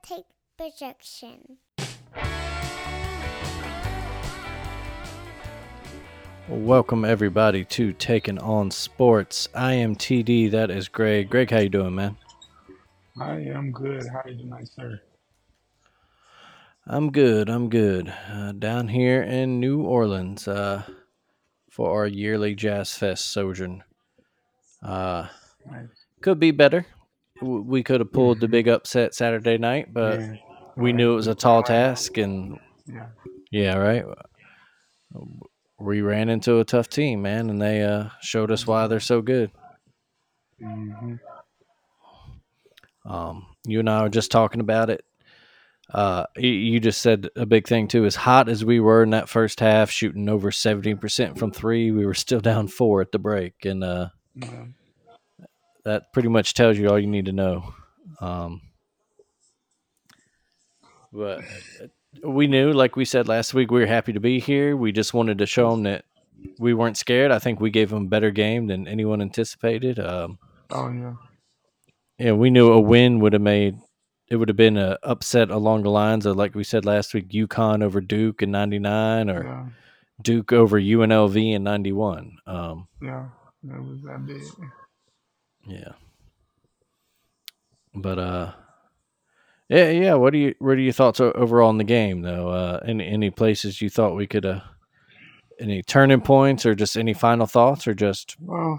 take projection. Welcome everybody to Taking on Sports. I am TD. That is Greg. Greg, how you doing, man? I am good. How are you tonight, sir? I'm good. Down here in New Orleans for our yearly Jazz Fest sojourn. Uh, Nice. could be better. We could have pulled the Hmm. big upset Saturday night, but Yeah. we Right. knew it was We a playing tall right now. task, and Yeah. yeah, right. We ran into a tough team, man, and they showed us why they're so good. Hmm. You and I were just talking about it. You just said a big thing too. As hot as we were in that first half, shooting over 70% from three, we were still down four at the break, and Yeah. that pretty much tells you all you need to know. Um, but we knew, like we said last week, we were happy to be here. We just wanted to show them that we weren't scared. I think we gave them a better game than anyone anticipated. Oh yeah. We knew a win would have made it would have been a upset along the lines of, like we said last week, UConn over Duke in '99, or Yeah. Duke over UNLV in '91. Yeah. That was that big. Yeah, but yeah. What are your thoughts overall on the game, though? Any places you thought we could any turning points, or just any final thoughts, or just Well,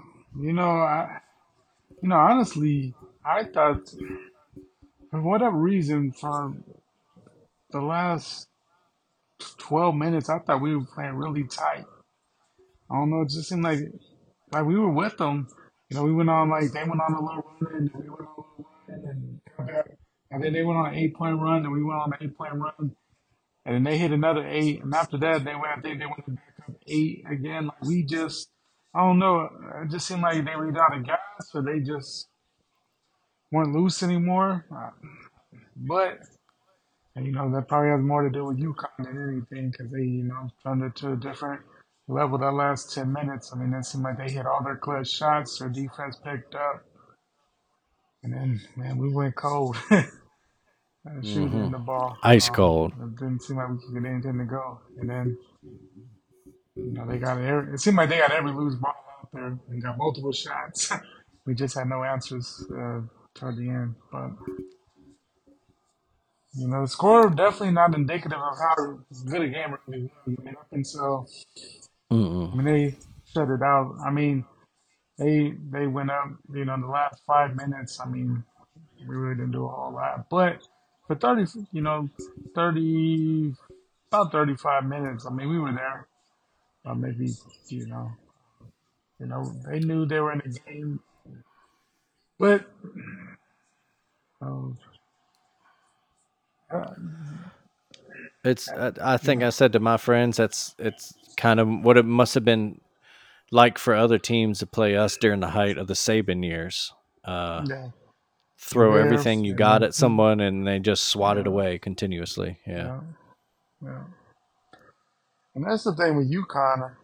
honestly, I thought for whatever reason, for the last 12 minutes, I thought we were playing really tight. I don't know. It just seemed like we were with them. We went on like they went on a little run and we went on a little run and come back. And then they went on an 8 point run and we went on an 8 point run. And then they hit another eight. And after that, I think they went back up eight again. Like we just, I don't know. It just seemed like they ran out of gas or they just weren't loose anymore. But, that probably has more to do with UConn than anything because they, turned it to a different level that last 10 minutes. I mean, it seemed like they hit all their clutch shots. Their defense picked up. And then, man, we went cold shooting the ball. ice cold? It didn't seem like we could get anything to go. And then, they got it seemed like they got every loose ball out there and got multiple shots. We just had no answers toward the end. But, the score definitely not indicative of how good a game really was. I mean, up until, Mm-mm. they shut it out. I mean, they went up, the last 5 minutes. I mean, we really didn't do a whole lot. But for 30, about 35 minutes, I mean, we were there. Maybe, you know, they knew they were in the game. But, uh, uh, I think yeah, I said to my friends, it's kind of what it must have been like for other teams to play us during the height of the Saban years. Uh, yeah, the throw Bears, everything you and got then, at someone, and they just swat it yeah, away continuously. Yeah. yeah, yeah. And that's the thing with UConn.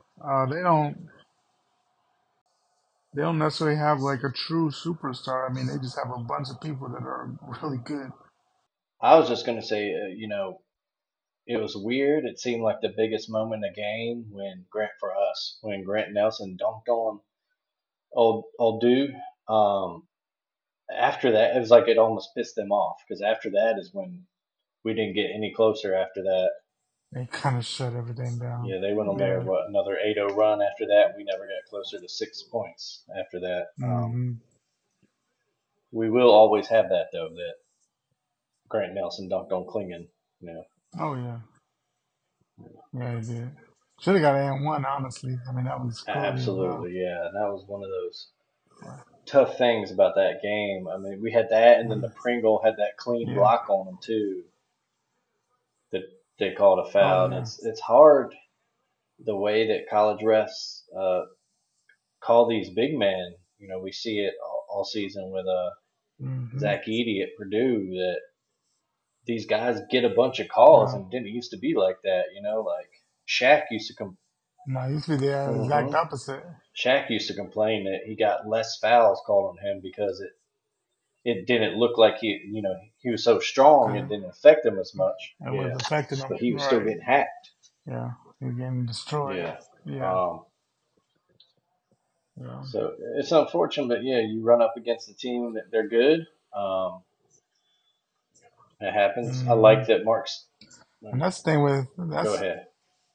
They don't necessarily have like a true superstar. I mean, they just have a bunch of people that are really good. I was just going to say, it was weird. It seemed like the biggest moment in the game when Grant Nelson dunked on old dude. Um, After that, it was like it almost pissed them off, because after that is when we didn't get any closer after that. They kind of shut everything down. Yeah, they went on their Yeah. another 8-0 run after that. We never got closer to 6 points after that. Hmm. We will always have that, though, that Grant Nelson dunked on Klingon. You know, Oh yeah. Yeah, they did. Should have got an and one, honestly. I mean, that was crazy as well. absolutely, yeah. And that was one of those tough things about that game. I mean, we had that, and then the Pringle had that clean Yeah. block on him too that they called a Oh foul. And yeah. it's hard the way that college refs call these big men. We see it all season with Hmm. Zach Edey at Purdue, that these guys get a bunch of calls, Yeah. and it didn't used to be like that. Like Shaq used to come. No, it used to be the exact Mhm. opposite. Shaq used to complain that he got less fouls called on him because it didn't look like he was so strong it Uh, didn't affect him as much. it was Yeah, affecting them, but he was still right? getting hacked. Yeah, he's getting destroyed. Yeah. Yeah, Um, yeah. so it's unfortunate, but yeah, you run up against a team that they're good. Um, it happens. I Hmm. like that Mark's. And that's the thing with Go that's ahead.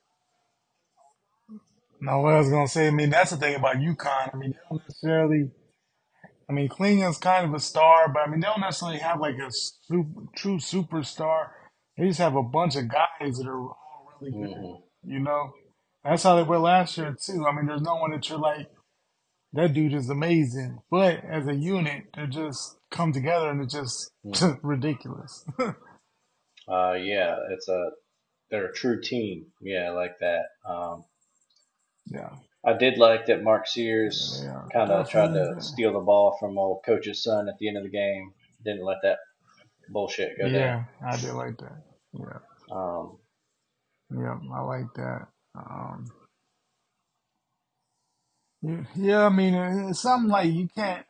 no what I was gonna say. I mean, that's the thing about UConn. I mean, they don't necessarily. I mean, Klingon's kind of a star, but I mean, they don't necessarily have like a true superstar. They just have a bunch of guys that are all really good. Hmm. You know, that's how they were last year too. I mean, there's no one that you're like, that dude is amazing, but as a unit, they just come together and it's just Hmm. ridiculous. Yeah, they're a true team. Yeah, I like that. Yeah, I did like that Mark yeah, they Sears are kind of tried definitely to good. steal the ball from old coach's son at the end of the game. Didn't let that bullshit go down. Yeah, I did like that. Yeah, Um, yeah, I like that. Yeah, yeah, I mean, it's something like you can't.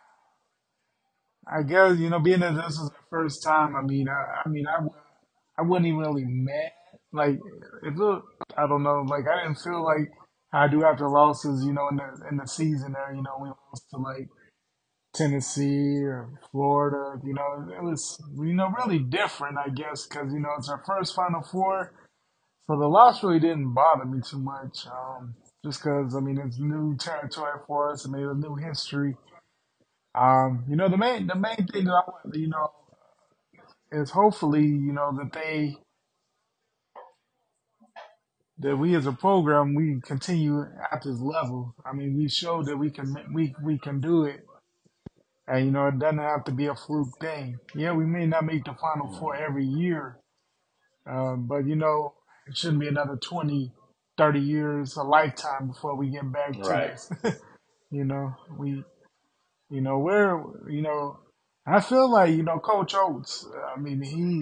I guess being that this is the first time. I wasn't even really mad. Like it looked, I don't know. Like I didn't feel like I do after losses. In the season there. We lost to like Tennessee or Florida. It was really different. I guess because it's our first Final Four, so the loss really didn't bother me too much. Just because it's new territory for us. I mean, it was new history. The main thing that I want, is hopefully, that we as a program we continue at this level. I mean, we showed that we can do it, and it doesn't have to be a fluke thing. Yeah, we may not make the Final Four mhm. every year, but it shouldn't be another 20, 30 years, a lifetime before we get back to Right. this. We, we're, I feel like Coach Oates. I mean,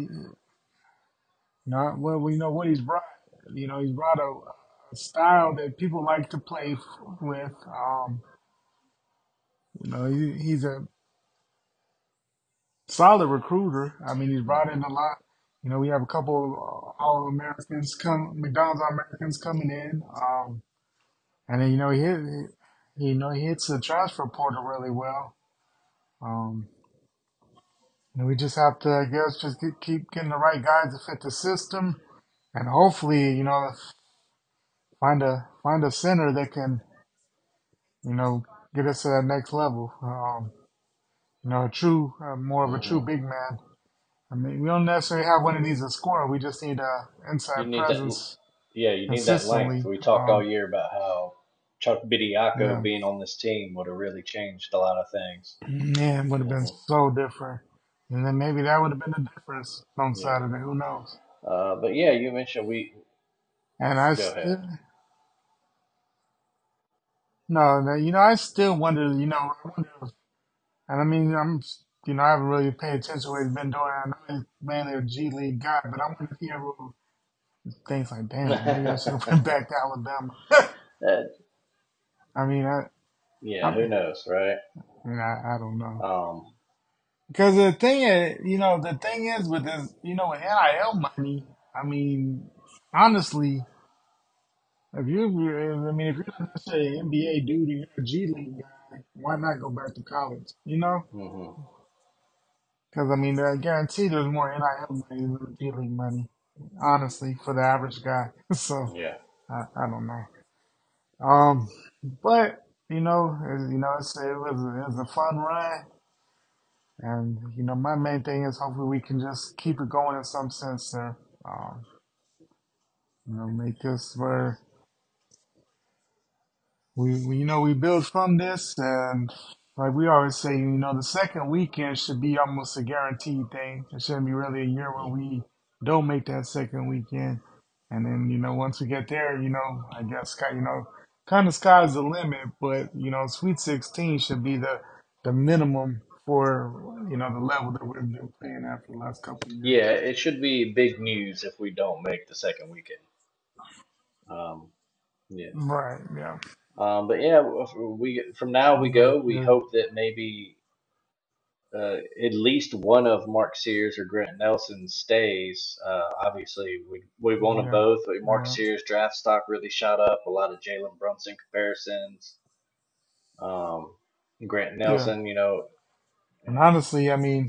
well, we know what he's brought. He's brought a style that people like to play with. He's a solid recruiter. I mean, he's brought in Hmm. a lot. We have a couple of All Americans McDonald's All Americans coming in. And then he hits the transfer portal really well. Um, and we just have to, I guess, just keep getting the right guys to fit the system, and hopefully, find a center that can you know, get us to that next level. A true, more of a true Hmm. big man. I mean, we don't necessarily have one of these to score. We just need a You inside need that. presence Yeah, you need that length. consistently. We talked all year about how Chuck Bediako Yeah, being on this team would have really changed a lot of things. man, would have been Hmm. so different. And then maybe that would have been the difference on Yeah. Saturday. Who knows? But yeah, you mentioned we. And I Go ahead. still, no, no, I still wonder, I wonder and I mean, I haven't really paid attention to what he's been doing. I know he's mainly a G League guy, but I wonder if he ever thinks like, damn, maybe I should have went back to Alabama. Uh, I mean, yeah, I, who knows, right? I don't know. Um, Because the thing is with this, with NIL money, I mean, honestly, if you're not necessarily an NBA dude and you're a G League guy, why not go back to college? hmm. Because I mean, I guarantee there's more NIL money than G League money, honestly, for the average guy. So Yeah. I don't know. Um, but it was a fun ride, and my main thing is hopefully we can just keep it going in some sense there. Um, make this where we build from this, and like we always say, the second weekend should be almost a guaranteed thing. It shouldn't be really a year where we don't make that second weekend, and then once we get there, I guess kind of sky's the limit. But Sweet 16 should be the minimum for the level that we've been playing at for the last couple of Yeah, years. it should be big news if we don't make the second weekend. Um, yeah. Right? Yeah. But yeah, we from now we But go. We yeah. hope that maybe at least one of Mark Sears or Grant Nelson stays. Obviously, we want them Yeah, both. But Mark yeah, Sears' draft stock really shot up. A lot of Jalen Brunson comparisons. Um, Grant yeah. Nelson, And honestly, I mean,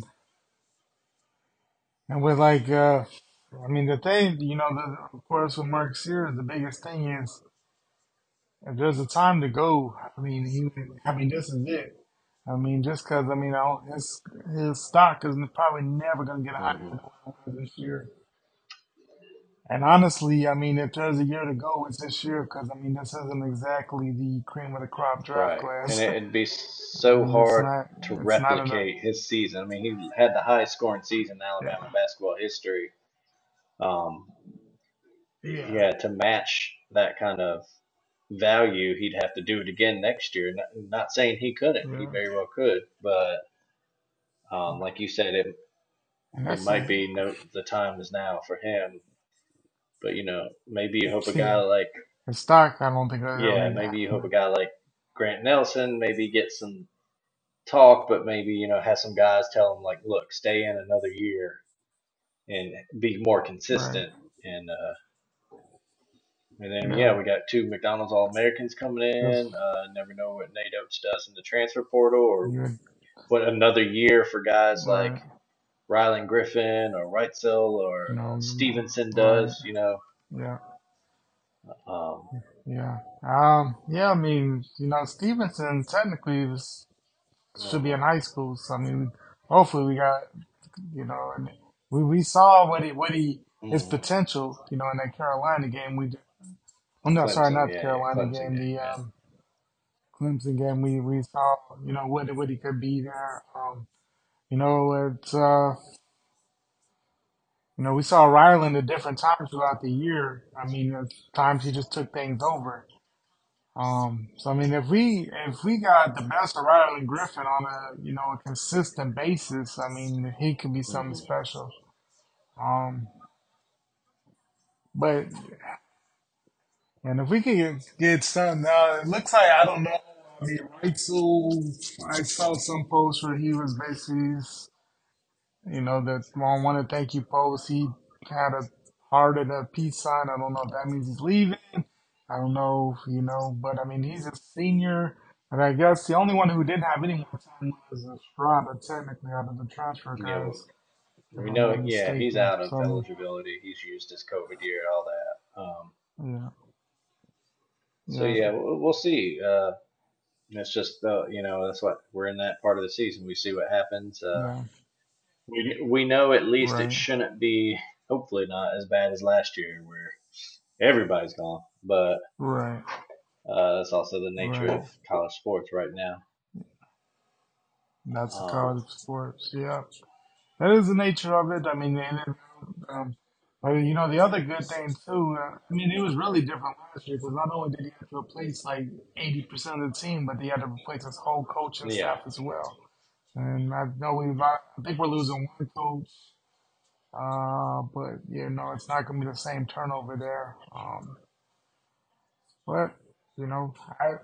and with like, I mean, the thing, of course, with Mark Sears, the biggest thing is if there's a time to go. I mean, this is it. I mean, just because, I mean, his stock is probably never going to get higher hmm than what it was this year. And honestly, I mean, if there's a year to go, it's this year because, I mean, this isn't exactly the cream of the crop draft right, and class. it'd be I so mean, hard to it's not enough. replicate his season. I mean, he had the highest scoring season in Alabama Yeah. basketball history. Um, Yeah. yeah, to match that kind of value, he'd have to do it again next year. Not saying he couldn't; he Yeah. very well could. But like you said, And it that's, might be no the time is now for him. But maybe you hope a guy yeah. like His stock, I don't think yeah, really, maybe you hope a guy like Grant Nelson maybe get some talk, but maybe have some guys tell him like, look, stay in another year and be more right. consistent. And then Yeah. we got two McDonald's All Americans coming in. Just, Never know what Nate Oates does in the transfer portal, or you, what another year for guys like right. Rylan Griffin or Wrightsell or You know, Stevenson right. does. Yeah. Um, Yeah. Yeah, I mean, Stevenson technically should be in mhm, high school. So, I mean, hopefully we got, and we saw his mhm. potential, in that Carolina game. Oh, no, sorry, Clemson, not the yeah, yeah, Carolina Clemson game, game, the yeah, Clemson game. We saw, what he could be there. It's, we saw Ryland at different times throughout the year. I mean, at times he just took things over. So I mean, if we got the best of Ryland Griffin on a consistent basis, I mean, he could be something hmm special. Um, but and if we could get some, it looks like I don't know. I mean, Reitzel, I saw some posts where he was basically, that on one of the thank you posts, he had a heart and a peace sign. I don't know if that means he's leaving. I don't know, but I mean, he's a senior. And I guess the only one who didn't have any more time was Estrada, technically, out of the transfer yeah. guys, if We I'm know, not yeah, he's mistaken. out of So, eligibility. He's used his COVID year, all that. yeah, So yeah, yeah, we'll see. It's just that's what we're in that part of the season. We see what happens. yeah, We know at least it right, shouldn't be. Hopefully not as bad as last year where everybody's gone. But right, that's also the nature right. of college sports right now. That's the Um, college sports. Yeah, that is the nature of it. I mean, um, but the other good thing too. I mean, it was really different last year because not only did he have to replace like 80% of the team, but he had to replace his whole coaching yeah, staff as well. And I know I think we're losing one coach, but it's not going to be the same turnover there. But you know, I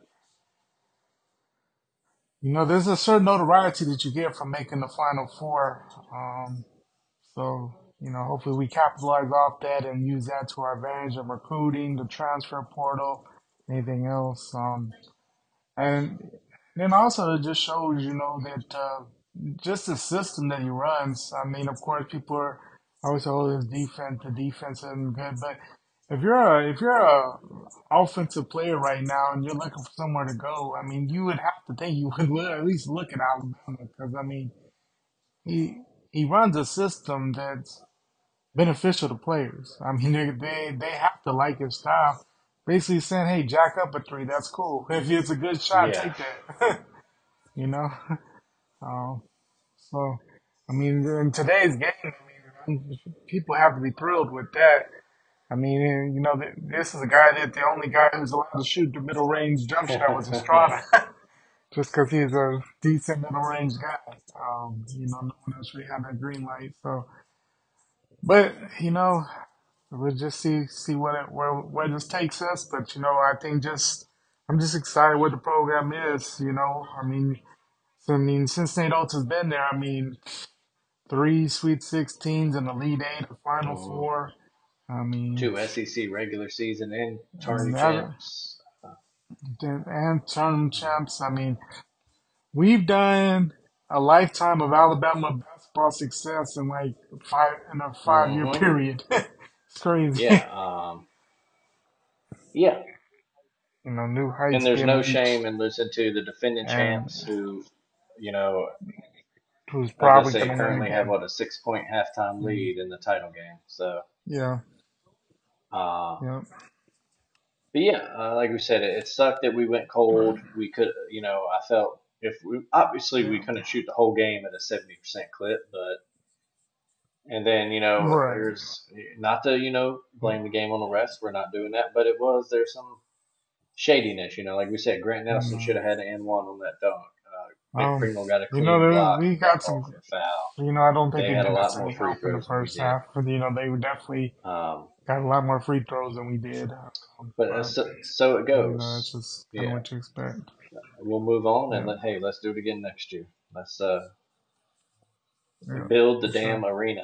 there's a certain notoriety that you get from making the Final Four. So, hopefully we capitalize off that and use that to our advantage of recruiting, the transfer portal, anything else. And then also it just shows, that just the system that he runs. I mean, of course, people are always oh, his defense, the defense isn't good, but if you're a offensive player right now and you're looking for somewhere to go, I mean, you would have to think you would at least look at Alabama because I mean, he he runs a system that's beneficial to players. I mean, they have to like his style. Basically saying, hey, jack up a three, that's cool. If it's a good shot, yeah, take that. you know? Um, so, I mean, in today's game, I mean, people have to be thrilled with that. I mean, this is a guy that the only guy who's allowed to shoot the middle range jump shot was Estrada. Just because he's a decent middle range guy. No one else really had that green light. So, but, we'll just see where this takes us. But I think I'm just excited what the program is. I mean, So I mean, since St. Oates has been there, I mean, three Sweet 16s and Elite Eight, a Final Mhm. Four. I mean, Two SEC regular season and and tourney that, champs. and tournament champs. I mean, we've done a lifetime of Alabama basketball success in like a 5 year Hmm. period. It's crazy. Yeah, yeah. New And heights there's being no reached, shame in losing to the defending and champs who, you know, who's as I probably say, going to win currently have again. what a 6 point halftime Mm, lead in the title game. So, yeah, uh, yeah, but yeah, like we said, it sucked that we went cold. We could, I felt if we obviously we yeah. couldn't shoot the whole game at a 70% clip, but and then Right. there's not to blame the game on the refs. We're not doing that, but there's some shadiness. Like we said, Grant Nelson should Mm, have had an N one on that dunk. Big Um, Primo got a clean there block we and got got called some. for a foul. I don't think They they had a did us lot more any free help in the throws than we first did. half, but they were definitely Um, got a lot more free throws than we did. but But so it that's goes. just kind of Yeah, what you expect. we'll move on and Yeah, let's do it again next year. Let's yeah, build the for damn sure. arena.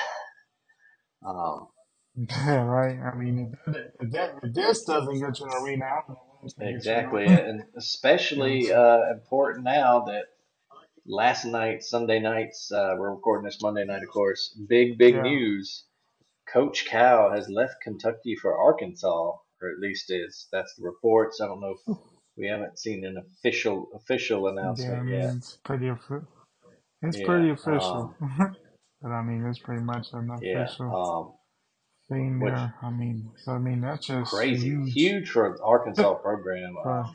Um, Yeah, right. I mean, if this doesn't get you an arena, I don't know what's gonna get you exactly, one. and You know, especially so, important now that last night, Sunday nights, we're recording this Monday night, of course. Big yeah, news. Coach Cal has left Kentucky for Arkansas, or at least that's the reports. I don't know if we haven't seen an official yeah. I announcement yet. mean, it's Yeah, pretty official. But I mean, it's pretty much an yeah. official thing Which there. I mean, so I mean, that's just crazy, huge huge for the Arkansas program. for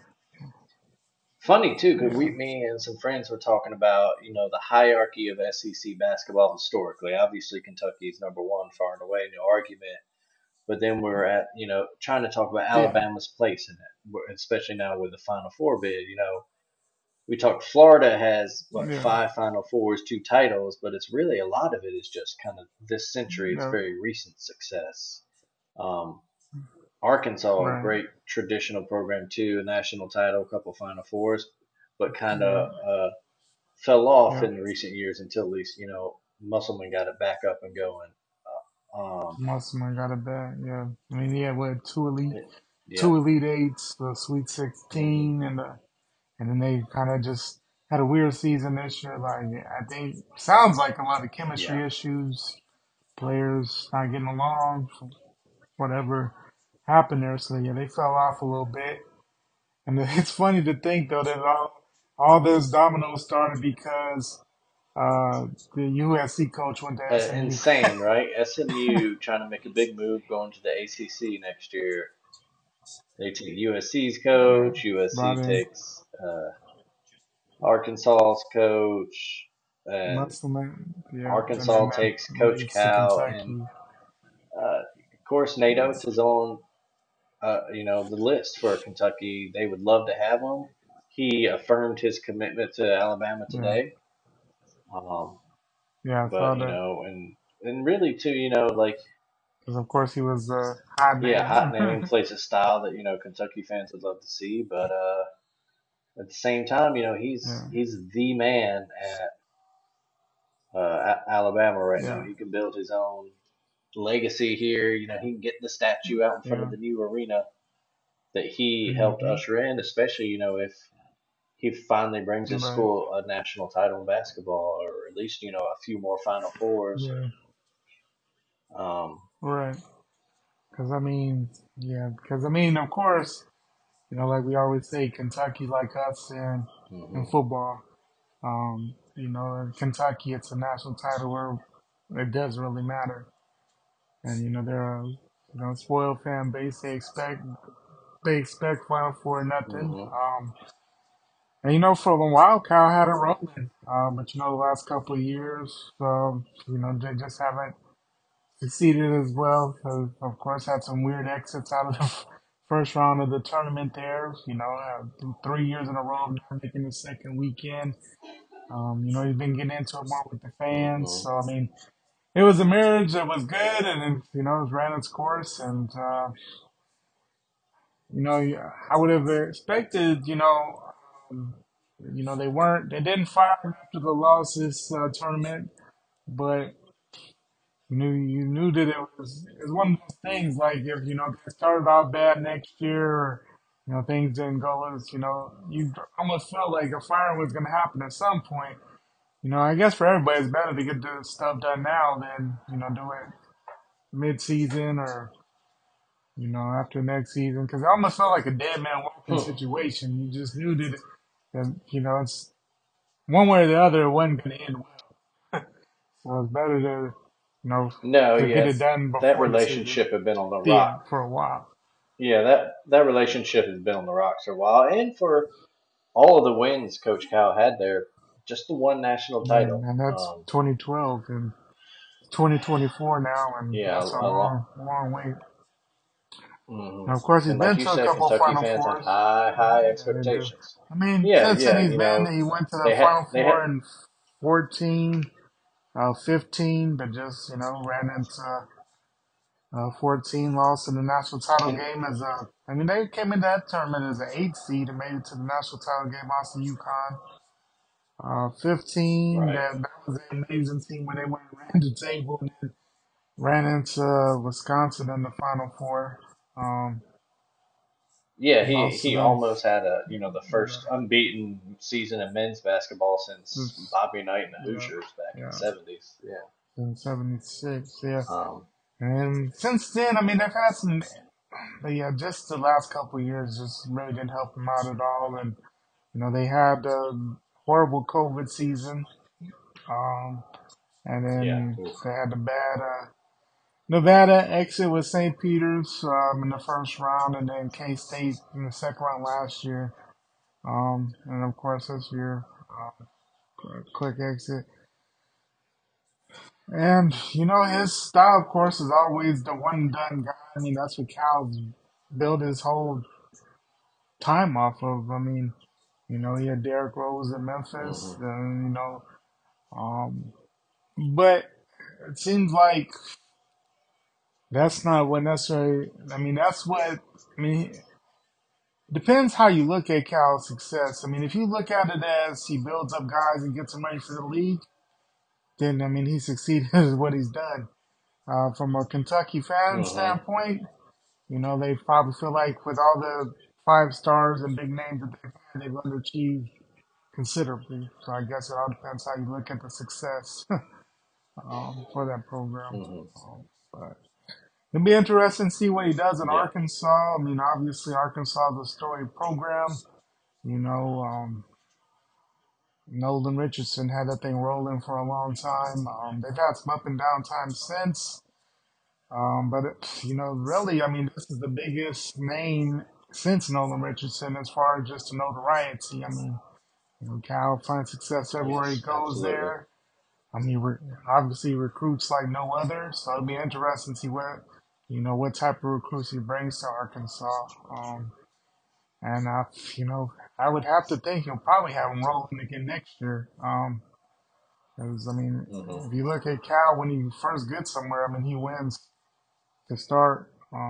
Funny too, because yeah, me and some friends were talking about the hierarchy of SEC basketball historically. Obviously, Kentucky is number one, far and away, no argument. But then we're at trying to talk about yeah, Alabama's place in it, especially now with the Final Four bid. We talked Florida has what yeah, five Final Fours, two titles, but it's really a lot of it is just kind of this century. It's yeah, very recent success. Um, Arkansas, a right, great traditional program too, a national title, a couple Final Fours, but kind yeah, of fell off yeah. in recent years until at least Musselman got it back up and going. Musselman got it back. Yeah, I mean, he had what Yeah. two elite eights, the Sweet Hmm. 16, and then they kind of just had a weird season this year. Like I think sounds like a lot of Yeah. chemistry issues, players not getting along, whatever happened there. So yeah, they fell off a little bit. And it's funny to think though that all those dominoes started because uh, the USC coach went to SMU. Insane, right? SMU trying to make a big move going to the ACC next year. They take USC's Yeah, coach. USC brought in takes Arkansas's coach, and Musselman, yeah, and then Arkansas that takes Coach leads to Cal. And Kentucky. of course, Nate Oates is on the list for Kentucky. They would love to have him. He affirmed his commitment to Alabama Yeah, today. Um, yeah, I saw but that and really too, like because of course he was a hot yeah, hot name. name plays a style that Kentucky fans would love to see. But at the same time, Yeah, he's the man at Alabama right now. yeah, He can build his own legacy here. He can get the statue out in front of yeah, the new arena that he helped hmm usher in, especially if he finally brings his right, school a national title in basketball, or at least a few more Final Fours. yeah, Um, right. Because I mean, yeah, because I mean, of course, like we always say, Kentucky like us in hmm football. In Kentucky, it's a national title where it doesn't really matter. And they're a spoiled fan base. They expect Final Four or nothing. hmm And for a while, Cal had it rolling. But the last couple of years, they just haven't succeeded as well. Because of course, had some weird exits out of the first round of the tournament. There, 3 years in a row of not making the second weekend. He's been getting into it more with the fans. hmm So I mean, it was a marriage that was good, and it ran its course. And I would have expected, um, they didn't fire him after the loss this tournament, but you knew that it was one of those things like if they started off bad next year, or things didn't go as you almost felt like a fire was going to happen at some point. I guess for everybody it's better to get the stuff done now than do it mid season or after next season, because it almost felt like a dead man walking Hmm. situation. You just knew that it's one way or the other it wasn't going to end well. So it's better to No, to get it yes, done that before the season. relationship had been on the rock. Yeah, for a while. Yeah, that relationship has been on the rocks for a while, and for all of the wins Coach Cal had there, just the one national Yeah, title. and that's 2012 and 2024 now, and Yeah, that's a long, long wait. hmm And of course, he's and like been you to a said, couple Kentucky Final fans have Fours. high Yeah, they do. expectations. I mean, Yeah, since then yeah, he went to the they had Final they had. Four in 14, 15, but just ran into 14, lost in the national title And game as a. I mean, they came in that tournament as an 8 seed and made it to the national title game, lost to UConn. 15, right, that was an amazing team when they went and ran the table and then ran into Wisconsin in the Final Four. Um, yeah, he lost to he them. almost had the first unbeaten season in men's basketball since This, Bobby Knight and the yeah, Hoosiers back in the yeah, '70s. Yeah, in '76, yeah. um, And since then, I mean, they've had some, but yeah, just the last couple of years just really didn't help them out at all. And, they had a horrible COVID season. Um, and yeah, then oof. they had the bad, Nevada exit with St. Peter's, in the first round, and then K State in the second round last year. And of course this year, quick exit. And his style, of course, is always the one and done guy. I mean, that's what Cal's built his whole time off of. I mean, he had Derrick Rose in Memphis, hmm and um, but it seems like that's not what necessarily. I mean, that's what. I mean, depends how you look at Cal's success. I mean, if you look at it as he builds up guys and gets them ready for the league, then I mean he succeeded at what he's done. From a Kentucky fan hmm standpoint, they probably feel like with all the 5 stars and big names that they've had, they've underachieved considerably. So I guess it all depends how you look at the success for that program. hmm But it'll be interesting to see what he does in Yeah, Arkansas. I mean, obviously Arkansas is a storied program. You know, Nolan Richardson had that thing rolling for a long time. They've had some up and down times since. But really, I mean, this is the biggest name since Nolan Richardson as far as just notoriety. I mean, Cal finds success everywhere he yes, goes absolutely. there. I mean, obviously recruits like no other, so it'll be interesting to see what type of recruits he brings to Arkansas. And I would have to think he'll probably have him rolling again next year. 'Cause, I mean, hmm if you look at Cal when he first gets somewhere, I mean, he wins to start.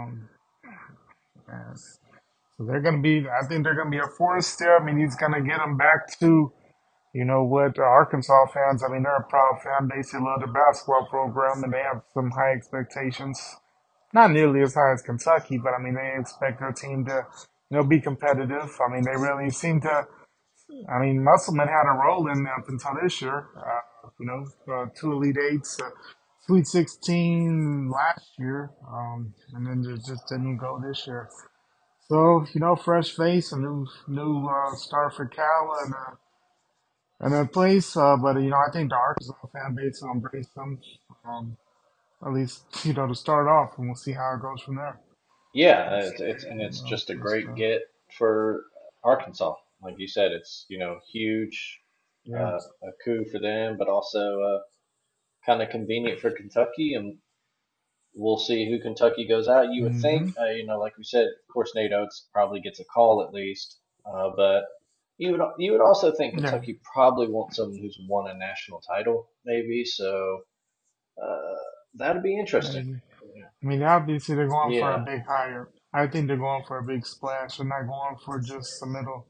And so they're going to be, I think they're going to be a force there. I mean, he's going to get them back to, what Arkansas fans, I mean, they're a proud fan base. They love the basketball program and they have some high expectations. Not nearly as high as Kentucky, but I mean, they expect their team to, be competitive. I mean, they really seem to, I mean, Musselman had a role in up until this year. 2 Elite Eights, Sweet 16 last year, and then just didn't go this year. So fresh face, a new star for Cal, and a place. But I think the Arkansas fan base will embrace them. Um, at least to start off, and we'll see how it goes from there. Yeah, it's just a Just great get for Arkansas. Like you said, it's huge, yeah. a coup for them, but also kind of convenient for Kentucky, and we'll see who Kentucky goes out. You would think, Mm-hmm. like we said, of course, Nate Oates probably gets a call at least, but you would also think Yeah. Kentucky probably wants someone who's won a national title, maybe. So uh, that'd be interesting. Maybe. I mean, obviously they're going for a Yeah, big hire. I think they're going for a big splash. They're not going for just the middle.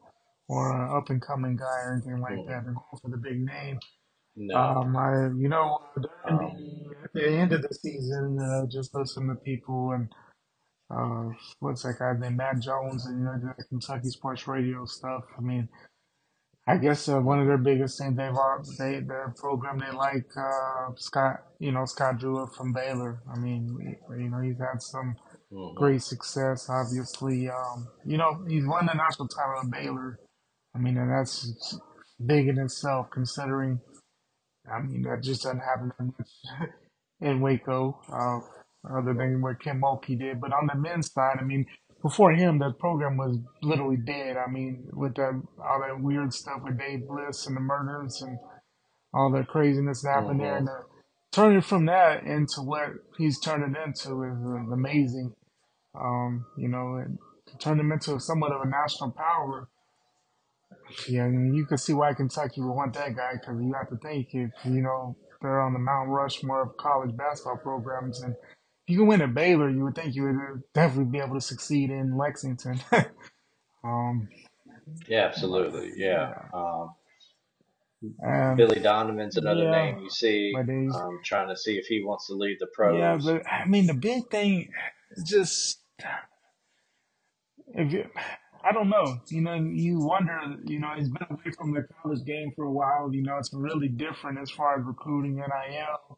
or an up and coming guy or anything like Mm, that. They're going for the big name. no. During Um, at the end of the season, just listen to people and what's that guy's name, Matt Jones, and the Kentucky Sports Radio stuff. I mean, I guess one of their biggest things their program they like Scott, Scott Drew from Baylor. I mean, he's had some hmm great success. Obviously, he's won the national title at Baylor. I mean, and that's big in itself, considering. I mean, that just doesn't happen that much in Waco, other than what Kim Mulkey did. But on the men's side, I mean, before him, the program was literally dead. I mean, with all that weird stuff with Dave Bliss and the murders and all the craziness that happened there, hmm and turning from that into what he's turned it into is amazing. And to turn him into somewhat of a national power. Yeah, and you can see why Kentucky would want that guy, because you have to think if they're on the Mount Rushmore of college basketball programs, and if you can win at Baylor, you would think you would definitely be able to succeed in Lexington. um, Yeah, but absolutely. Yeah. yeah, um, Billy Donovan's another yeah, name you see. but they, Trying to see if he wants to leave the yeah, pros. but I mean the big thing is just if you, I don't know, you wonder, he's been away from the college game for a while. It's really different as far as recruiting NIL.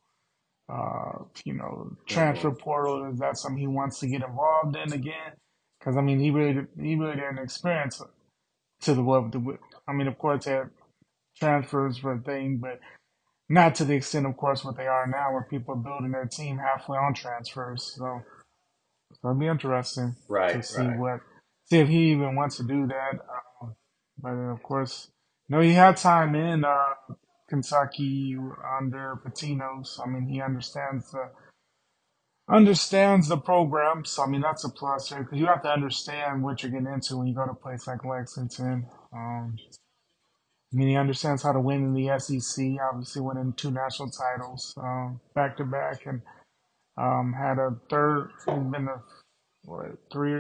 Transfer hmm portal, is that something he wants to get involved in again? Because I mean, he really didn't experience to the level. I mean, of course, had transfers for a thing, but not to the extent, of course, what they are now, where people are building their team halfway on transfers. So it'll be interesting Right, to see right. see if he even wants to do that. But of course, he had time in Kentucky under Patino, so I mean, he understands the program. So I mean, that's a plus here because you have to understand what you're getting into when you go to a place like Lexington. I mean, he understands how to win in the SEC. Obviously, winning two national titles back to back, and had a third. He's been a what,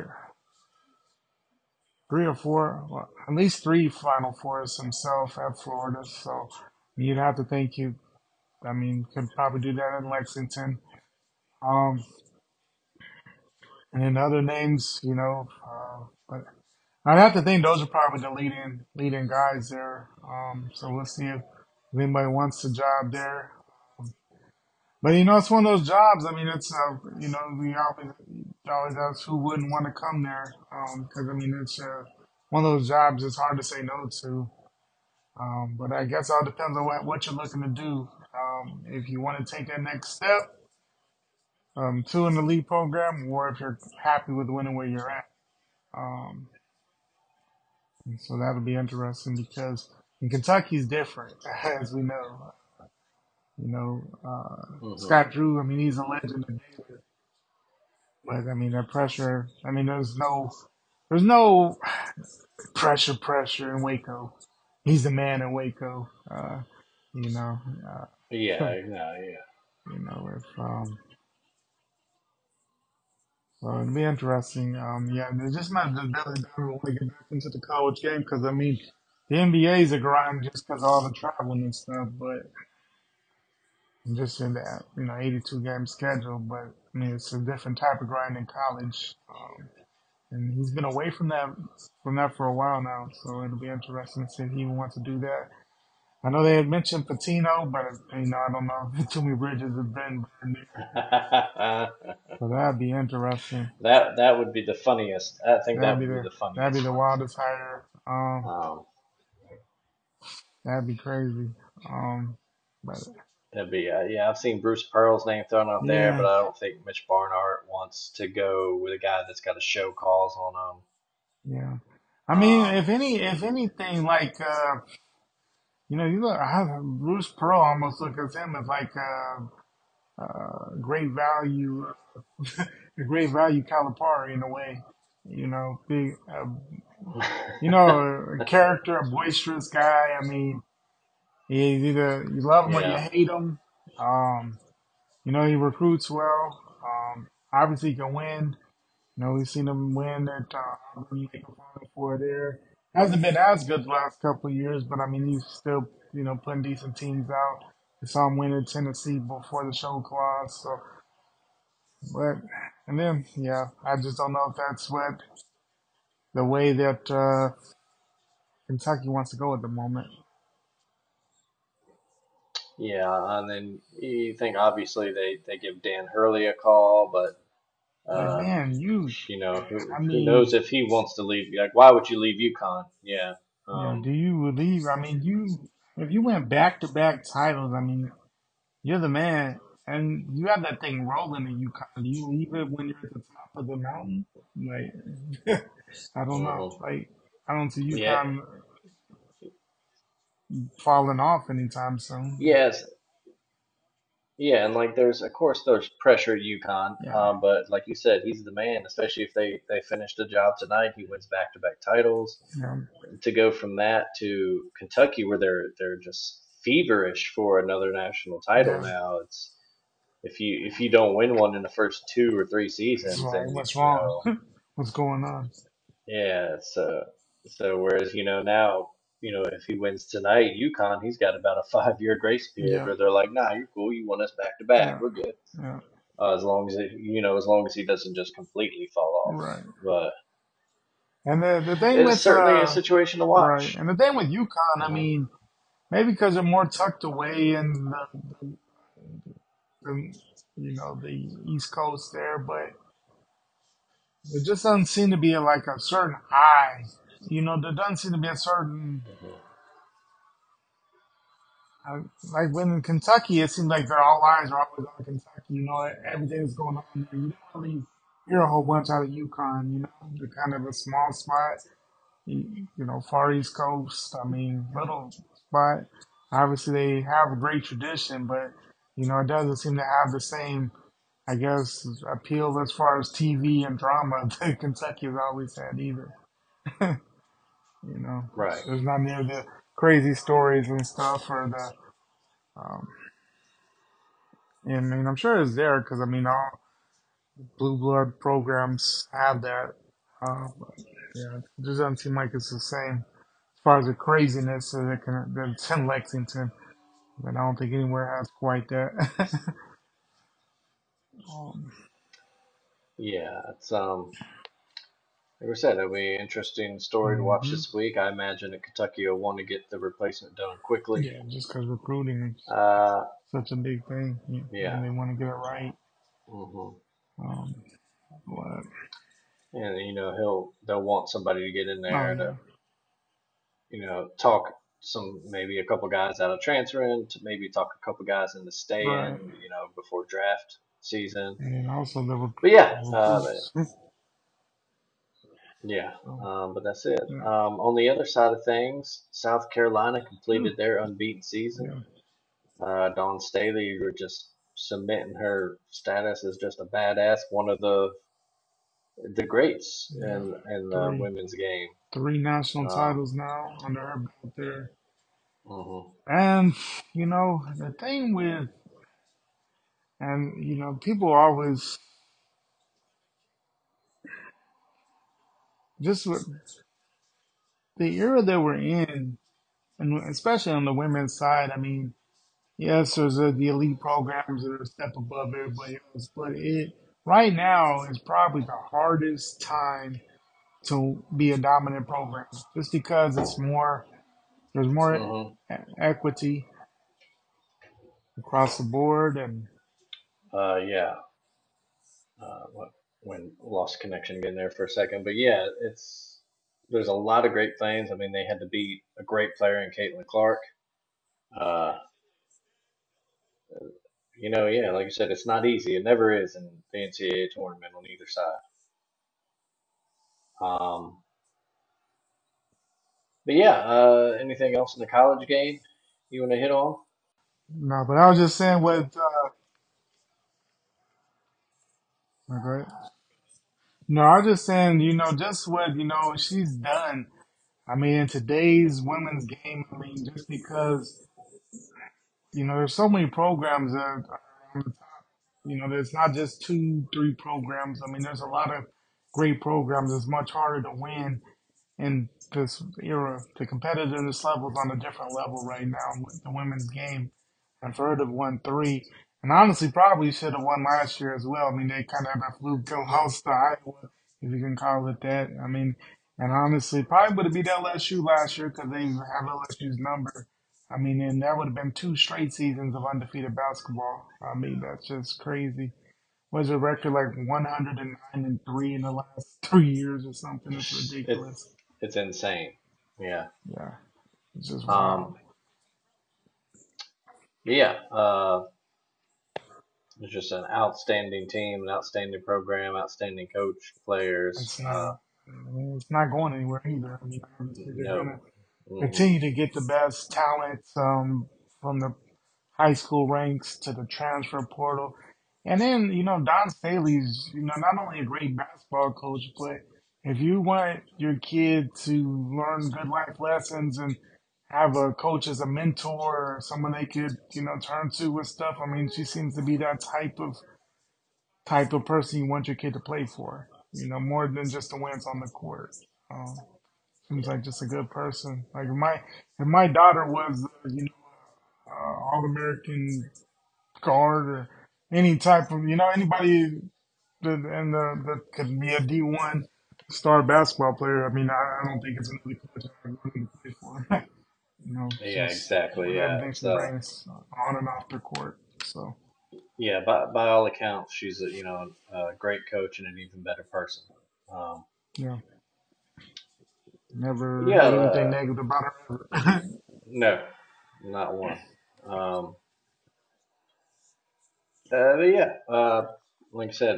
three or four, well, at least three Final Fours himself at Florida. So you'd have to think I mean, could probably do that in Lexington. Um, and then other names, but I'd have to think those are probably the leading guys there. So we'll see if anybody wants the job there. But it's one of those jobs. I mean, it's we always ask who wouldn't want to come there. Because I mean, it's one of those jobs. It's hard to say no to. But I guess it all depends on what you're looking to do. If you want to take that next step to an elite program, or if you're happy with winning where you're at. Um, and so that'll be interesting because in Kentucky's different, as we know. hmm Scott Drew. I mean, he's a legend of Baylor, but I mean, that pressure. I mean, there's no pressure in Waco. He's the man in Waco. You know, uh, Yeah, no, yeah. if so it'd be interesting. Yeah, and it's just not just Billy Donovan want to get back into the college game because I mean, the NBA is a grind just because of all the traveling and stuff, but just in that 82 game schedule. But I mean, it's a different type of grind in college, and he's been away from that for a while now. So it'll be interesting to see if he even wants to do that. I know they had mentioned Patino, but I don't know if too many bridges have been burned there. So that'd be interesting. That would be the funniest. I think That'd that be would be the the that'd be funniest the one. wildest hire. Um, That'd be crazy. But That'd be yeah. I've seen Bruce Pearl's name thrown out there, but yeah, I don't think Mitch Barnhart wants to go with a guy that's got a show calls on yeah. I him. mean, if anything, like you look, Bruce Pearl almost look at him as like great value, a great value Calipari in a way. Big, a character, a boisterous guy. I mean, he's either you love him or you Yeah. hate him. Um, he recruits well. Obviously, he can win. We've seen him win at Auburn, make a Final Four there. Hasn't been as good the last couple of years, but I mean, he's still, putting decent teams out. I saw him win in Tennessee before the show clause. So, but, and then, yeah, I just don't know if that's what the way that Kentucky wants to go at the moment. Yeah, and then you think obviously they give Dan Hurley a call, but But uh, man, I who mean, knows if he wants to leave? Like, why would you leave UConn? Yeah, do you believe? I mean, if you went back to back titles, I mean, you're the man, and you have that thing rolling in UConn. Do you leave it when you're at the top of the mountain? Like, I don't know. hmm Like, I don't see yeah, UConn falling off anytime soon. yes, yeah, and like there's of course there's pressure at UConn, Yeah, but like you said, he's the man. Especially if they finish the job tonight, he wins back to back titles. yeah, To go from that to Kentucky, where they're just feverish for another national title yeah. now. It's if you don't win one in the first 2 or 3 It's seasons, like, then what's wrong? What's going on? yeah. So whereas now if he wins tonight, UConn, he's got about a 5 year grace period Yeah, where they're like, nah, you're cool. You want us back to back, yeah, we're good. yeah. As long as as long as he doesn't just completely fall off. Right. But And the thing it's with certainly a situation to right, watch. and the thing with UConn, I Hmm mean, maybe because they're more tucked away in the the East Coast there, but there just doesn't seem to be like a certain eye. There doesn't seem to be a certain hmm uh, like when in Kentucky, it seems like all eyes are always on Kentucky. Everything that's going on there. You don't really hear a whole bunch out of UConn. They're kind of a small spot. Far East Coast. I mean, little spot. Obviously, they have a great tradition, but it doesn't seem to have the same, I guess, appeal as far as TV and drama that Kentucky has always had either. You know, Right. there's not near the crazy stories and stuff, or um, I mean, I'm sure it's there because I mean, all blue blood programs have that. But yeah, it just doesn't seem like it's the same as far as the craziness that's in Lexington. But I don't think anywhere has quite that. um, Yeah, it's like I said, it'll be an interesting story to watch hmm this week. I imagine that Kentucky will want to get the replacement done quickly. Yeah, just because recruiting is Uh, such a big thing, yeah. and they want to get it right. hmm Um, but And they'll want somebody to get in oh there yeah, to talk maybe a couple guys out of transferring, to maybe talk a couple guys into right. staying, before draft season. And also the But yeah, recruits. yeah. So, But that's it. yeah, On the other side of things, South Carolina Whew. completed their unbeaten season. Yeah, Dawn Staley were just cementing her status as just a badass, one of the greats yeah. in the Three, women's game. three national Um, titles now under her belt there. mhm, And the thing with people always just with the era that we're in, and especially on the women's side. I mean, yes, there's the elite programs that are a step above everybody else, but it right now is probably the hardest time to be a dominant program, just because there's more mhm. equity across the board, and Yeah. What when lost connection again there for a second, but yeah, there's a lot of great things. I mean, they had to beat a great player in Caitlin Clark. Uh, yeah, like you said, it's not easy. It never is in the NCAA tournament on either side. Um, but yeah, anything else in the college game you want to hit on? no. But I was just saying what. Okay. No, I was just saying, just what she's done. I mean, in today's women's game, I mean, just because there's so many programs that are on the top. There's not just two, three programs. I mean, there's a lot of great programs. It's much harder to win in this era. The competitiveness level is on a different level right now with the women's game. I've heard of won three, and honestly, probably should have won last year as well. I mean, they kind of had that fluke loss to Iowa, if you can call it that. I mean, and honestly, probably would have beat LSU last year because they have LSU's number. I mean, and that would have been two straight seasons of undefeated basketball. I mean, that's just crazy. Was a record like 109-3 in the last 3 years or something? It's It's ridiculous. it's insane. Yeah. Yeah, it's just Um. wild. Yeah. It's just an outstanding team, an outstanding program, outstanding coach, players. It's not. I mean, it's not going anywhere either. I mean, obviously they're No. gonna Mm-mm. continue to get the best talent from the high school ranks to the transfer portal. And then, Don Staley's, not only a great basketball coach, but if you want your kid to learn good life lessons and have a coach as a mentor or someone they could, turn to with stuff, I mean, she seems to be that type of person you want your kid to play for, more than just the wins on the court. Um, Seems Yeah. like just a good person. Like if my daughter was, All American guard or any type of, anybody that could be a D1 star basketball player. I mean, I don't think it's another coach I would want to play for. Yeah. Just Exactly. with Yeah. everything It's she brings on and off the court. So yeah. By all accounts, she's a great coach and an even better person. Um. yeah, never Yeah. heard anything negative about her ever. No, not one. Um. But yeah. Like I said,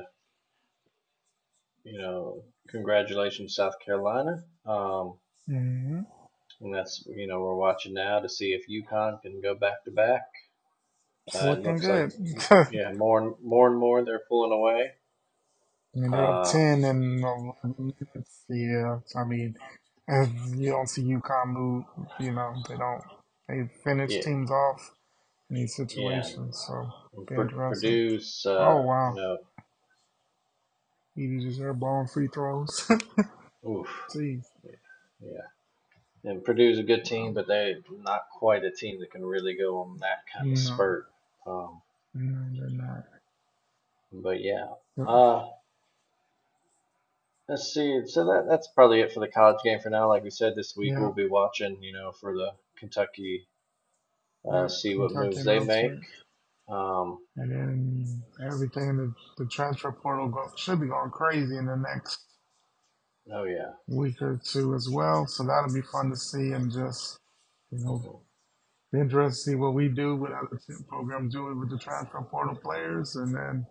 congratulations, South Carolina. hmm And that's we're watching now to see if UConn can go back to back. It's It looking looks like good. I yeah, more they're pulling away. mean, they're up Uh, 10 in 11 minutes. Yeah, I mean, and you don't see UConn move. They don't. They finish yeah, teams off in these yeah. situations. So And be interesting. Purdue's, Oh wow, he just airballing free throws. oof, Jeez. yeah. And Purdue's a good team, but they're not quite a team that can really go on that kind of No, spurt. Um, no, they're not. but yeah. Yep. Uh, let's see. So that's probably it for the college game for now. Like we said, this week Yeah, we'll be watching, for the Kentucky, yep. see what Kentucky moves they make. announcement, Um, and then everything in the transfer portal should be going crazy in the next oh yeah. week or two as well. So that'll be fun to see, and just you know Mhm. be interested to see what we do, what other programs do with the transfer portal players, and then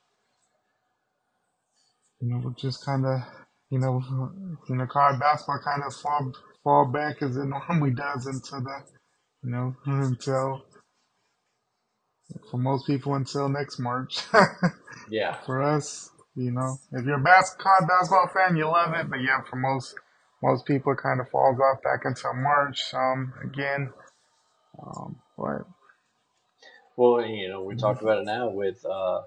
we'll just kind of college basketball kind of fall back as it normally does into the until for most people until next March. Yeah. For us, if you're a college basketball fan, you love it, but yeah, for most people, it kind of falls off back until March. Again, but Well, we you talked about it now with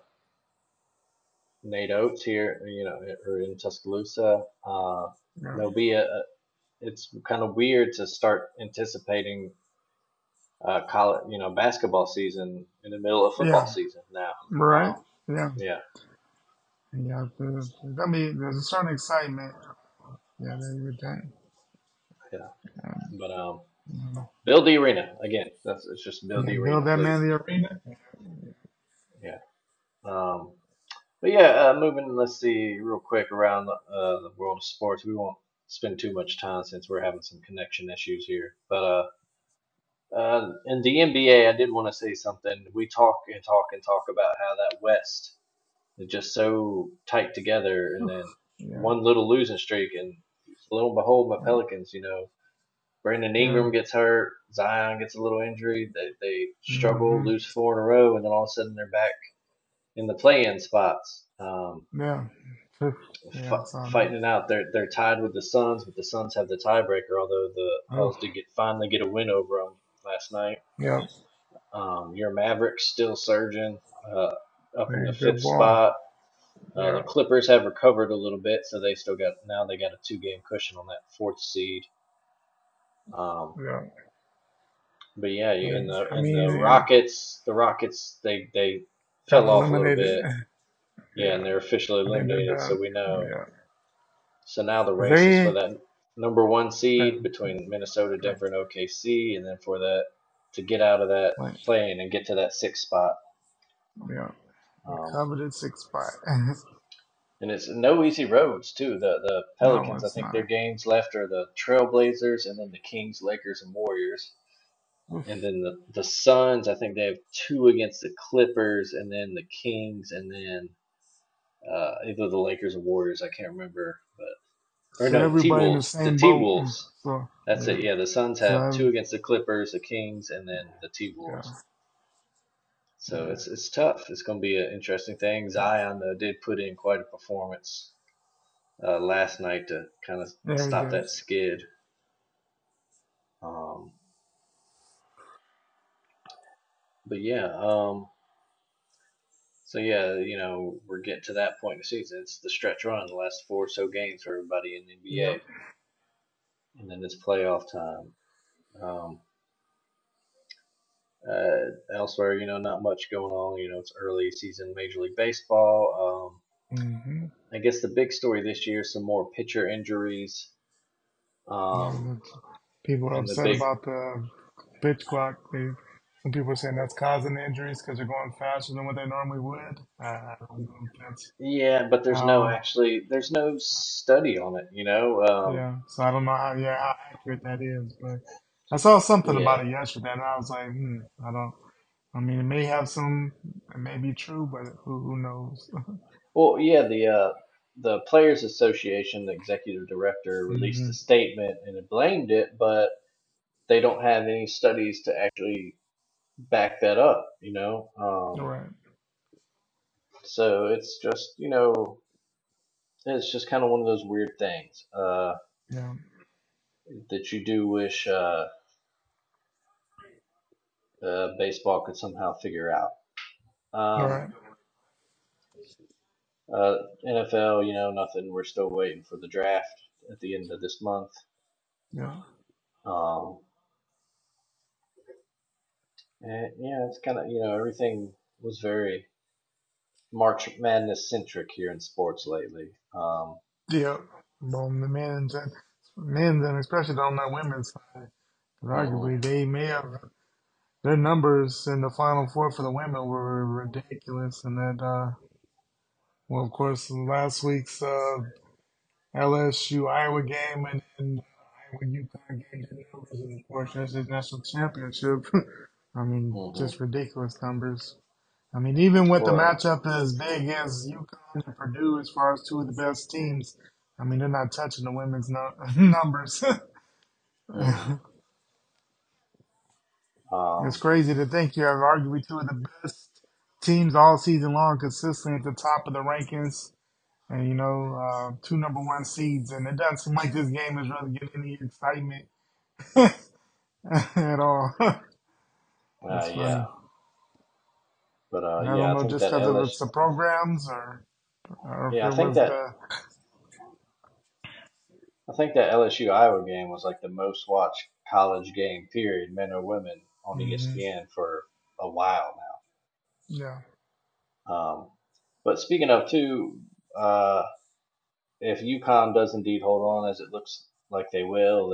Nate Oates here, or in Tuscaloosa. know, There'll be it's kind of weird to start anticipating college, basketball season in the middle of football yeah, season now. right, yeah. Yeah, Yeah, there's a certain excitement. Yeah, with that. yeah. Um, But you build the arena again. It's just build yeah, the arena, build that man please. the arena. Yeah. Um, but yeah, moving. Let's see, real quick around the world of sports. We won't spend too much time since we're having some connection issues here. But in the NBA, I did want to say something. We talk and talk and talk about how that West is just so tight together, and then Yeah, one little losing streak, and lo and behold, my yeah, Pelicans. Brandon yeah. Ingram gets hurt, Zion gets a little injury. They struggle, hmm lose four in a row, and then all of a sudden they're back in the play-in spots. Yeah, yeah. I saw that. Fighting it out. They're tied with the Suns, but the Suns have the tiebreaker. Although the Oh, Hells did finally get a win over them last night. yeah, Your Mavericks still surging, up in the man, fifth good ball. spot. The Yeah, Clippers have recovered a little bit, so they got a 2 game cushion on that fourth seed. Um, yeah. but yeah, Yeah. I and mean, yeah, The Rockets, they got fell off a little eliminated. bit. Yeah, and Yeah, they're officially I think they're eliminated, so done. we know. Yeah, So now the 'cause race is for they, that number 1 seed and, between Minnesota, and Denver, and OKC, and then for that to get out of that like, plane and get to that sixth spot. yeah, the Um, coveted sixth spot. and it's no easy roads too. The No, Pelicans, I it's think their not. games left are the Trailblazers, and then the Kings, Lakers, and Warriors. And Oof. then the Suns, I think they have 2 against the Clippers, and then the Kings, and then either the Lakers or Warriors. I can't remember, but or So no, T everybody in the Wolves. The same T boat. Wolves. So That's yeah, it. Yeah, the Suns so have 2 against the Clippers, the Kings, and then the T yeah, Wolves. So yeah. it's tough. It's going to be an interesting thing. Zion though did put in quite a performance last night to kind of There he stop that goes. skid. Um, but yeah, so yeah, we're getting to that point in the season. It's the stretch run, the last 4 or so games for everybody in the Yep. NBA, and then it's playoff time. Um, Elsewhere, not much going on. It's early season Major League Baseball. Hmm. I guess the big story this year is some more pitcher injuries. Yeah, Um, but people are and the upset big, about the pitch clock. Some people are saying that's causing the injuries because they're going faster than what they normally would. I don't know if that's yeah, but how. there's no study on it. Yeah, so I don't know how accurate that is, but I saw something Yeah. about it yesterday, and I was like, I don't. I mean, it may have some, it may be true, but who knows? Well, yeah, the Players Association, the executive director, released Hmm. a statement and it blamed it, but they don't have any studies to actually back that up. All right. So it's just kind of one of those weird things Yeah. that you do wish baseball could somehow figure out. All Um, right. NFL, nothing. We're still waiting for the draft at the end of this month. Yeah. Um, and yeah, it's kind of everything was very March Madness centric here in sports lately. Yeah. Well, the men's and especially on that women's side, 'cause Mhm, arguably they may have their numbers in the Final Four for the women were ridiculous, and that well, of course, last week's LSU Iowa game and then Iowa UConn game did numbers, and of course, there's the national championship. I mean, mhm. just ridiculous numbers. I mean, even with the Well, matchup as big as UConn and Purdue, as far as two of the best teams, I mean, they're not touching the women's numbers. mhm. It's Um, crazy to think you have arguably two of the best teams all season long, consistently at the top of the rankings, and two number one seeds, and it doesn't seem like this game is really getting any excitement at all. It's yeah, funny. but I yeah, don't know, just because of it's the programs, or if Yeah, it was the. I think that LSU Iowa game was like the most watched college game period, men or women, on Hmm. ESPN for a while Yeah. now. But speaking of too, uh, if UConn does indeed hold on as it looks like they will,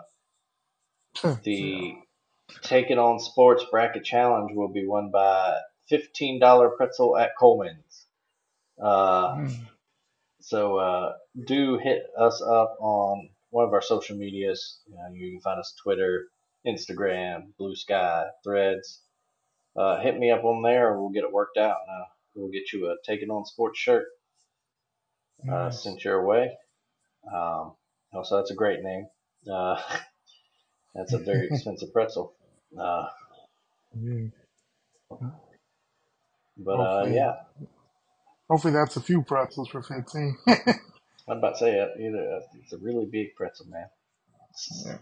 Yeah. the Take It On Sports Bracket Challenge will be won by $15 pretzel at Coleman's. Uh, Mm. so do hit us up on one of our social medias. You can find us Twitter, Instagram, Blue Sky, Threads. Hit me up on there, we'll get it worked out. And, we'll get you a Take It On Sports shirt Nice. sent your way. Um, Also, that's a great name. Uh, that's a very expensive pretzel. Uh, Yeah. but Hopefully, yeah, hopefully that's a few pretzels for 15. I'm about to say it's a really big pretzel, man. Yeah.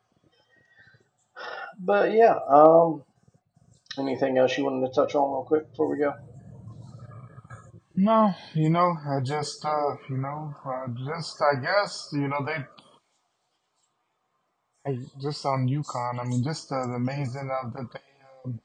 But yeah, anything else you wanted to touch on real quick before we go? No, I just, I guess, just on UConn, I mean, just amazing that they, um,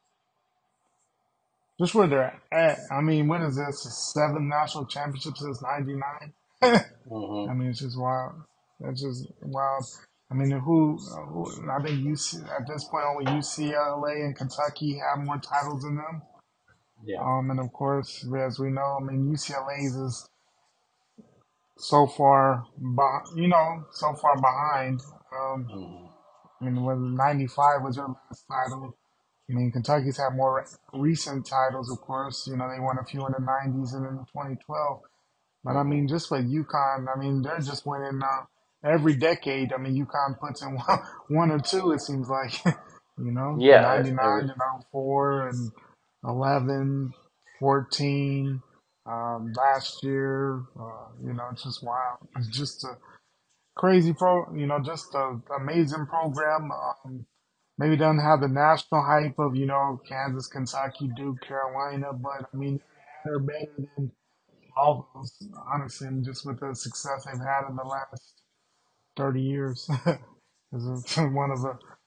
just where they're at. I mean, when is this? The seventh national championship since '99. I Hmm. mean, it's just wild. That's just wild. I mean, I think at this point only UCLA and Kentucky have more titles than them. Yeah. And of course, as we know, I mean, UCLA's is so far, so far behind. Um, Hmm. I mean, when '95 was their last title. I mean, Kentucky's had more recent titles, of course. They won a few in the '90s and in 2012. But I Hmm. mean, just with UConn, I mean, they're just winning every decade. I mean, UConn puts in one or two, it seems like, in Yeah. '99 and '04 and 11, 14, last year. It's just wild. It's just a crazy just a amazing program. Maybe doesn't have the national hype of, Kansas, Kentucky, Duke, Carolina, but I mean, they're better than all those, honestly, and just with the success they've had in the last 30 years. It's one of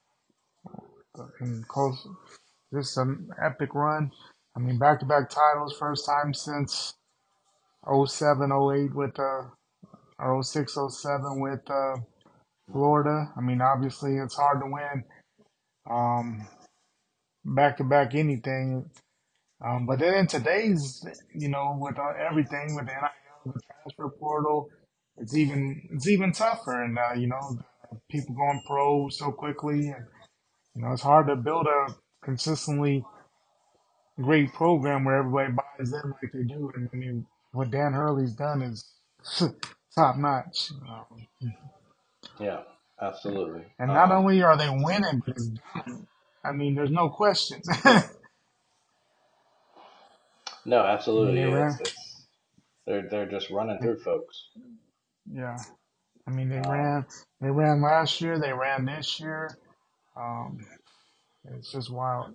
and close, just an epic run. I mean, back-to-back titles, first time since '07, '08 with, or '06, '07 with, Florida. I mean, obviously it's hard to win, um, back-to-back anything. But then in today's, with everything, with the NIL, the transfer portal, it's even tougher, and people going pro so quickly, and it's hard to build a consistently great program where everybody buys in like they do. And I mean, what Dan Hurley's done is top notch. Yeah. Absolutely. And not only are they winning, but I mean, there's no question. I No, mean, absolutely. they ran, It's they're just running they, through folks. yeah. I mean, Um, they ran last year, they ran this year. Um, it's just wild.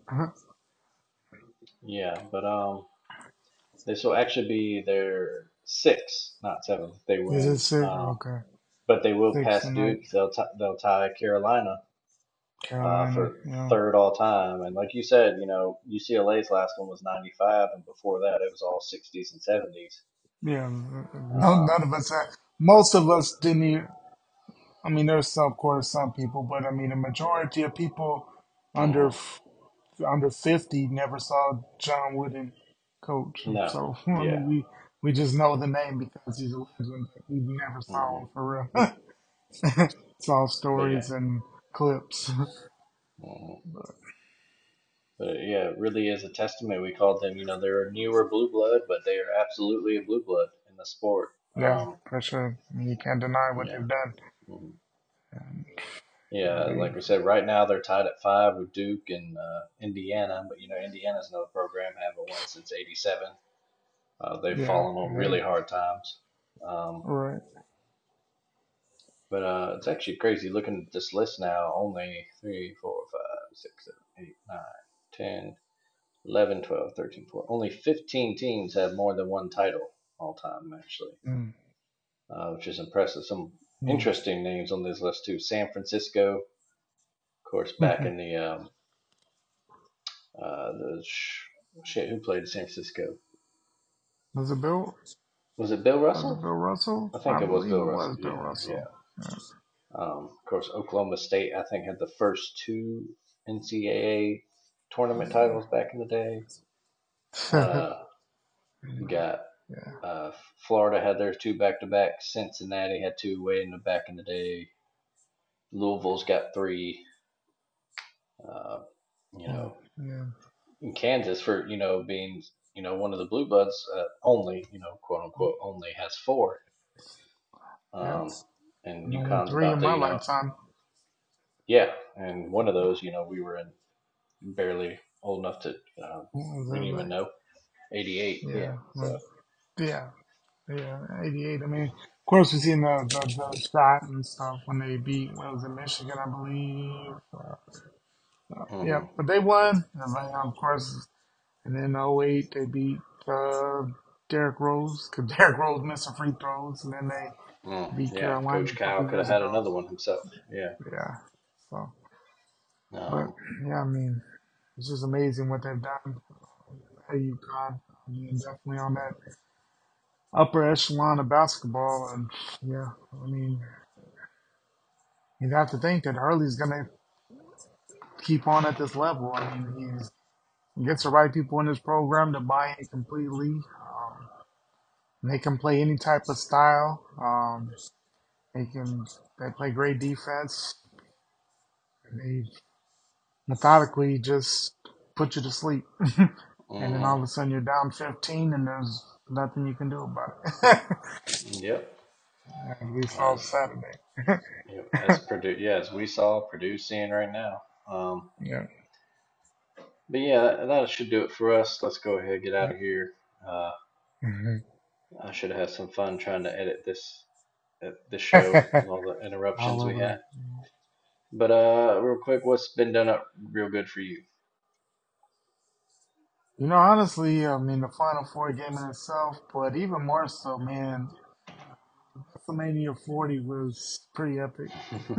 yeah, but this will actually be their sixth, not seventh. They Is it win. six? Okay, But they will six pass tonight. Duke. They'll tie Carolina Carolina. for Yeah, third all time. And like you said, UCLA's last one was '95, and before that it was all '60s and '70s. yeah. No, Um, none of us. Most of us didn't. I mean, there's some, of course, some people, but I mean, the majority of people under mhm. f- under 50 never saw John Wooden coach. No, So I yeah, mean, we just know the name because he's a legend. But we never saw hmm him for real. Saw but yeah, stories and clips. hmm but yeah, it really is a testament. We called them, they're a newer blue blood, but they are absolutely a blue blood in the sport. Yeah, for sure. I mean, you can't deny what Yeah. they've done. Mhm. And Yeah, and they, like we said, right now they're tied at five with Duke and Indiana, but Indiana's another program haven't won since '87. They've yeah, fallen on yeah, really hard times. Um, right. but it's actually crazy looking at this list now. Only 3, 4, 5, 6, 7, 8, 9, 10, 11, 12, 13, 14. Only 15 teams have more than one title all time, actually, Mm, which is impressive. Some mm, interesting names on this list, too. San Francisco, of course, back mhm. in the shit, who played San Francisco? Was it Bill? Was it Bill Was it Russell? Bill Russell? I think I it was believe Bill it Russell. was Bill Yeah, Russell. yeah. Of course, Oklahoma State, I think, had the first two NCAA tournament titles back in the day. Yeah. Uh, you got Yeah. uh, Florida had their two back to back. Cincinnati had two way in the back in the day. Louisville's got three. Uh, you Mm, know, yeah. in Kansas for being one of the blue bloods only quote unquote only has four. Yeah. Um, and And only UConn's three about in to my lifetime. yeah, and one of those we were in barely old enough to What was we that didn't even like? know. '88, yeah. Yeah. So Yeah. Yeah. '88. I mean, of course, we've seen the shot and stuff when they beat, what was it, Michigan, I believe. Yeah. hmm But they won. And then, of course, and then '08, they beat, Derrick Rose, because Derrick Rose missed some free throws, and then they beat Yeah, Carolina Coach a Cal couple could have years had ago. another one himself. Yeah. Yeah. So, but Um, yeah, I mean, it's just amazing what they've done at UConn. I mean, definitely on that upper echelon of basketball, and yeah, I mean, you'd have to think that Hurley's gonna keep on at this level. I mean, he gets the right people in his program to buy in completely. They can play any type of style. They can they play great defense. They methodically just put you to sleep, and then all of mhm. a sudden you're down 15, and there's nothing you can do about it. Yep. And we saw As Saturday. as Purdue, yeah, as we saw Purdue seeing right now. Yeah. But yeah, that should do it for us. Let's go ahead and get out Yeah. of here. Uh, Hmm. I should have had some fun trying to edit this show with all the All interruptions we over. had. But real quick, what's been done up real good for you? Honestly, I mean, the Final Four game in itself, but even more so, man, WrestleMania 40 was pretty epic.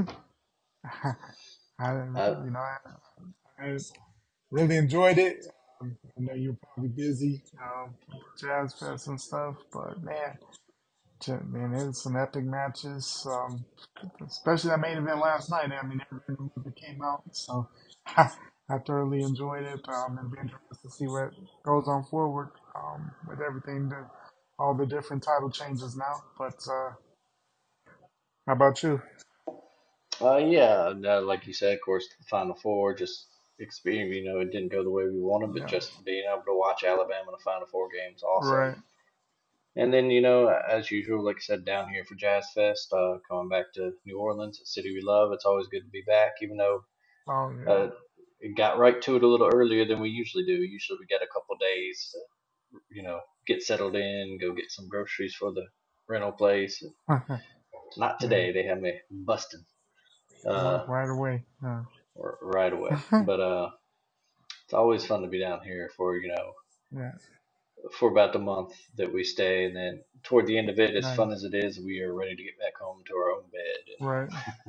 uh, I really enjoyed it. I know you're probably busy, Jazz Fest and stuff, but man, it was some epic matches, especially that main event last night. I mean, everyone that came out, so I thoroughly enjoyed it. It'll be interesting to see what goes on forward with everything, all the different title changes now. But how about you? yeah, like you said, of course, the Final Four just experience. It didn't go the way we wanted, but Yeah, just being able to watch Alabama in the Final Four games, awesome. right. And then, as usual, like I said, down here for Jazz Fest, coming back to New Orleans, a city we love. It's always good to be back, even though Oh yeah, uh, it got right to it a little earlier than we usually do. Usually we get a couple days to, get settled in, go get some groceries for the rental place. Not yeah. today. They have me busting Oh, uh, right away. right away. But it's always fun to be down here for, Yeah, for about the month that we stay. And then toward the end of it, as fun nice. as it is, we are ready to get back home to our own bed. Right.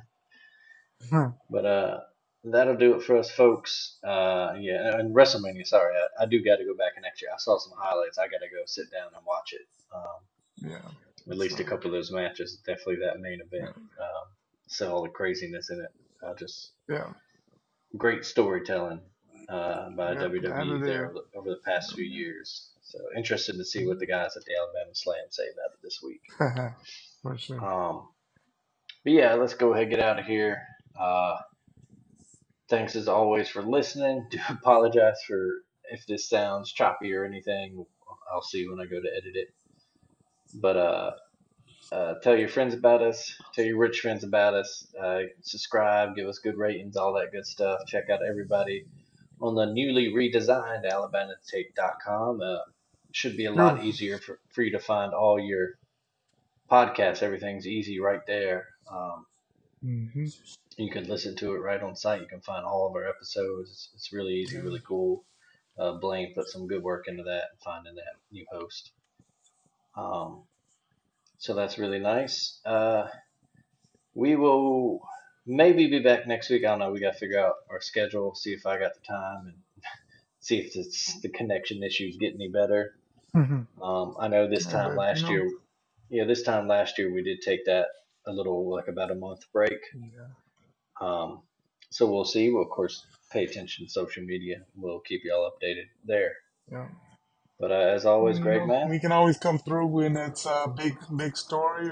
But that'll do it for us, folks. Yeah, and WrestleMania. Sorry, I do got to go back and actually I saw some highlights. I got to go sit down and watch it. Yeah. At least a So couple of those matches. Definitely that main yeah, event. Saw all the craziness in it. Just yeah, great storytelling by yeah. That WWE it there is. over the past few years. So interested to see what the guys at the Alabama Slam say about it this week. For sure. Um, but yeah, let's go ahead and get out of here. Uh, Thanks as always for listening. Do apologize for if this sounds choppy or anything. I'll see when I go to edit it. But tell your friends about us. Tell your rich friends about us. Subscribe, give us good ratings, all that good stuff. Check out everybody on the newly redesigned AlabamaTape.com. Should be a lot Beautiful. easier for you to find all your podcasts. Everything's easy right there. Hmm. You can listen to it right on site. You can find all of our episodes. It's really easy, Yeah. really cool. Blaine put some good work into that and finding that new host. Um, so that's really nice. We will maybe be back next week. I don't know. We got to figure out our schedule, see if I got the time, and see if the connection issues get any better. I know this Yeah, time but last year, yeah, this time last year we did take that a little like about a month break. yeah, Um, so we'll see. We'll of course pay attention to social media. We'll keep y'all updated there. yeah. But as always, Greg, man, We can always come through when it's a big story,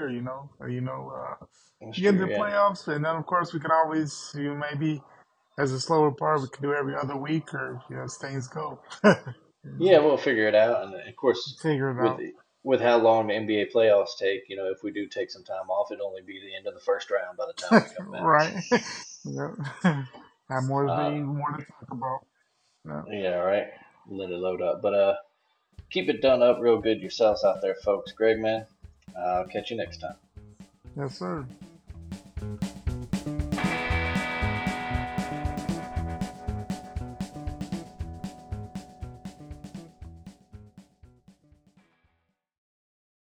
it's get into true. the Yeah, playoffs, and then of course we can always, maybe as a slower part, we can do every other week, or as things go, yeah, we'll figure it out. And of course, figure it with out. with how long the NBA playoffs take, if we do take some time off, it'll only be the end of the first round by the time we come back. Right. Yeah. Have Uh, more to talk about. Yeah. yeah, right. Let it load up. But keep it done up real good yourselves out there, folks. Greg, man, I'll catch you next time. Yes, sir.